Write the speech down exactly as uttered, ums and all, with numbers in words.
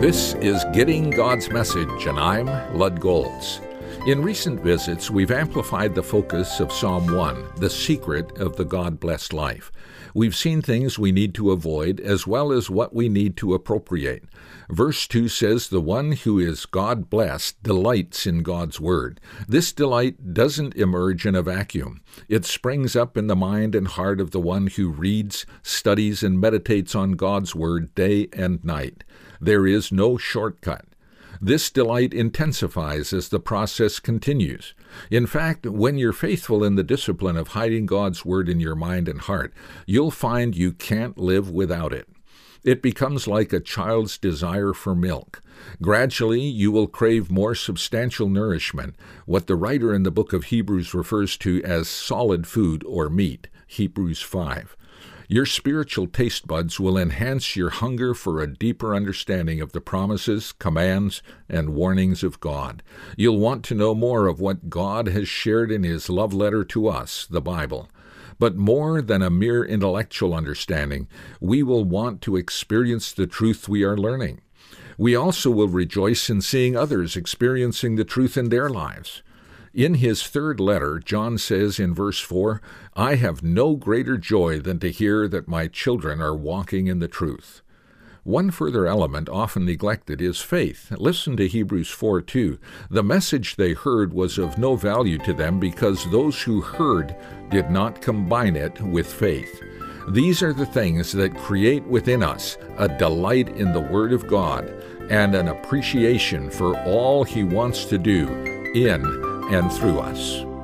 This is Getting God's Message, and I'm Lud Golds. In recent visits, we've amplified the focus of Psalm one, the secret of the God-blessed life. We've seen things we need to avoid as well as what we need to appropriate. Verse two says, "The one who is God-blessed delights in God's word." This delight doesn't emerge in a vacuum. It springs up in the mind and heart of the one who reads, studies, and meditates on God's word day and night. There is no shortcut. This delight intensifies as the process continues. In fact, when you're faithful in the discipline of hiding God's word in your mind and heart, you'll find you can't live without it. It becomes like a child's desire for milk. Gradually, you will crave more substantial nourishment, what the writer in the book of Hebrews refers to as solid food or meat, Hebrews five. Your spiritual taste buds will enhance your hunger for a deeper understanding of the promises, commands, and warnings of God. You'll want to know more of what God has shared in His love letter to us, the Bible. But more than a mere intellectual understanding, we will want to experience the truth we are learning. We also will rejoice in seeing others experiencing the truth in their lives. In his third letter, John says in verse four, "I have no greater joy than to hear that my children are walking in the truth." One further element often neglected is faith. Listen to Hebrews four two. "The message they heard was of no value to them because those who heard did not combine it with faith." These are the things that create within us a delight in the Word of God and an appreciation for all He wants to do in and through us.